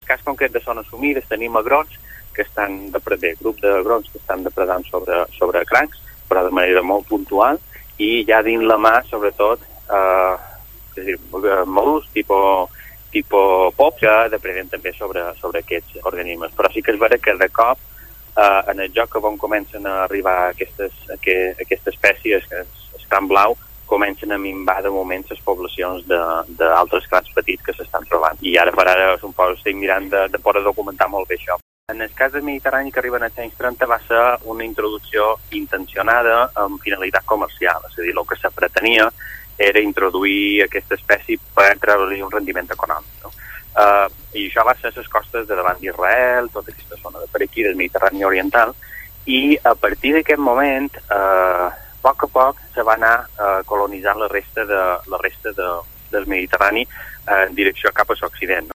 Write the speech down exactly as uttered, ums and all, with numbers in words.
cas concret de zones humides tenim agrons que estan depredant, grup d'agrons que estan depredant sobre, sobre crancs, però de manera molt puntual, i ja dins la mà, sobretot, eh, és a dir, mol·luscs tipus tipus pop, que depreden també sobre, sobre aquests organismes. Però sí que és vera que de cop, eh, en el joc que on comencen a arribar aquestes, aqu aquestes espècies, que és el cran blau, comencen a minvar de moment les poblacions d'altres crans petits que s'estan trobant. I ara per ara un poc estic mirant de, de poder documentar molt bé això. En el cas del Mediterrani que arriben als anys trenta va ser una introducció intencionada amb finalitat comercial, és a dir, el que se pretenia era introduir aquesta espècie per treure-li un rendiment econòmic. No? Uh, I això va ser a les costes de davant d'Israel, tota aquesta zona de per aquí, del Mediterrani oriental, i a partir d'aquest moment, uh, a poc a poc, se va anar uh, colonitzant la resta, de, la resta de, del Mediterrani uh, en direcció cap a l'Occident. No?